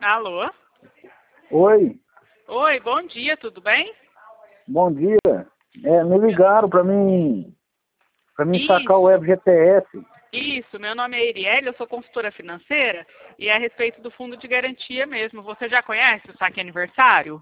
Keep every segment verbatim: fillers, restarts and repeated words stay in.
Alô? Oi, Oi, bom dia, tudo bem? bom dia. É, me ligaram para mim, para mim sacar o Isso, F G T S. isso, meu nome é Erielle, eu sou consultora financeira e é a respeito do fundo de garantia mesmo. Você já conhece o saque aniversário?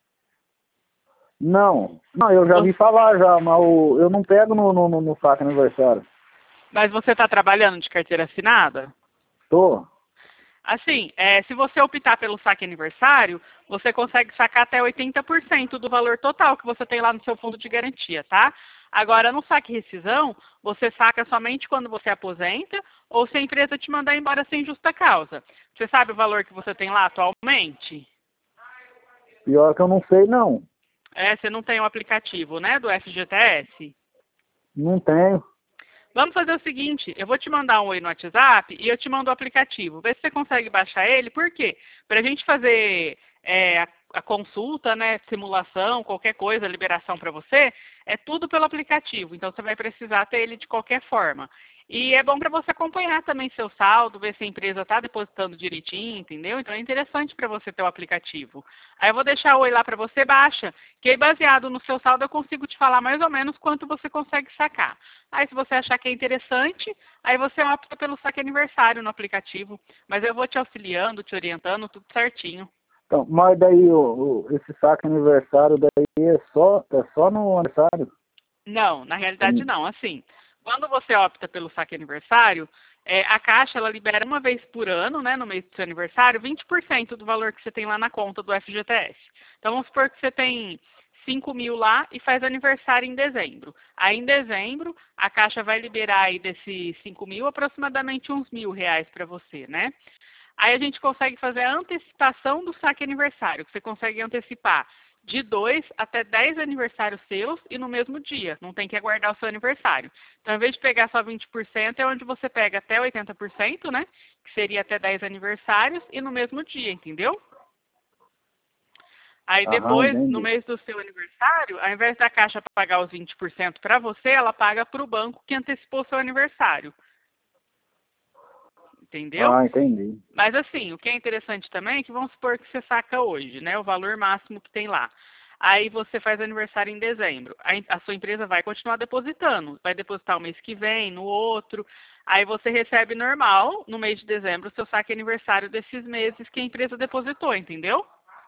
Não, não, eu já Você- vi falar já, mas o- eu não pego no, no, no, no saque aniversário. Mas você está trabalhando de carteira assinada? Tô. Assim, é, se você optar pelo saque aniversário, você consegue sacar até oitenta por cento do valor total que você tem lá no seu fundo de garantia, tá? Agora, no saque rescisão, você saca somente quando você aposenta ou se a empresa te mandar embora sem justa causa. Você sabe o valor que você tem lá atualmente? Pior que eu não sei, não. É, você não tem o aplicativo, né, do F G T S? Não tenho. Vamos fazer o seguinte, eu vou te mandar um oi no WhatsApp e eu te mando o aplicativo. Vê se você consegue baixar ele. Por quê? Para a gente fazer é, a, a consulta, né, simulação, qualquer coisa, liberação para você, é tudo pelo aplicativo. Então você vai precisar ter ele de qualquer forma. E é bom para você acompanhar também seu saldo, ver se a empresa está depositando direitinho, entendeu? Então é interessante para você ter o aplicativo. Aí eu vou deixar o oi lá para você, baixa, que aí baseado no seu saldo eu consigo te falar mais ou menos quanto você consegue sacar. Aí se você achar que é interessante, aí você opta pelo saque aniversário no aplicativo. Mas eu vou te auxiliando, te orientando, tudo certinho. Então, mas daí o, o- esse saque aniversário daí é só, é só no aniversário? Não, na realidade não. Assim, quando você opta pelo saque aniversário, é, a Caixa ela libera uma vez por ano, né, no mês do seu aniversário, vinte por cento do valor que você tem lá na conta do F G T S. Então vamos supor que você tem cinco mil lá e faz aniversário em dezembro. Aí em dezembro, a Caixa vai liberar aí desses cinco mil aproximadamente uns mil reais para você, né? Aí a gente consegue fazer a antecipação do saque aniversário, que você consegue antecipar de dois até dez aniversários seus e no mesmo dia. Não tem que aguardar o seu aniversário. Então, ao invés de pegar só vinte por cento, é onde você pega até oitenta por cento, né? Que seria até dez aniversários e no mesmo dia, entendeu? Aí Aham, depois, no entendi. mês do seu aniversário, ao invés da Caixa pagar os vinte por cento para você, ela paga para o banco que antecipou o seu aniversário. Entendeu? Ah, entendi. Mas assim, o que é interessante também é que vamos supor que você saca hoje, né? O valor máximo que tem lá. Aí você faz aniversário em dezembro. A, a sua empresa vai continuar depositando. Vai depositar o mês que vem, no outro. Aí você recebe normal, no mês de dezembro, o seu saque aniversário desses meses que a empresa depositou, entendeu?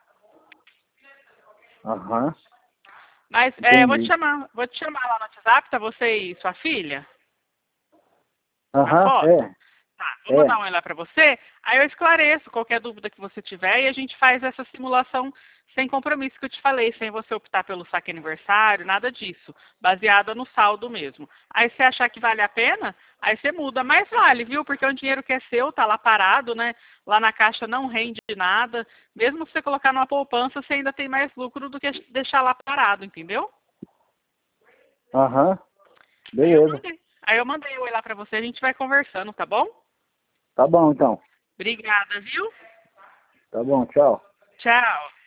Aham, Mas é, eu vou te entendi. chamar, vou te chamar lá no WhatsApp, tá você e sua filha, na Aham, foto. é, Tá, vou é. mandar um e lá para você, aí eu esclareço qualquer dúvida que você tiver e a gente faz essa simulação sem compromisso que eu te falei, sem você optar pelo saque aniversário, nada disso, baseada no saldo mesmo. Aí se achar que vale a pena, aí você muda, mas vale, viu? Porque é um dinheiro que é seu, tá lá parado, né? Lá na caixa não rende nada, mesmo se você colocar numa poupança, você ainda tem mais lucro do que deixar lá parado, entendeu? Aham, Aí eu beleza. mandei, aí eu mandei o e lá para você, a gente vai conversando, tá bom? Tá bom, então. Obrigada, viu? Tá bom, tchau. Tchau.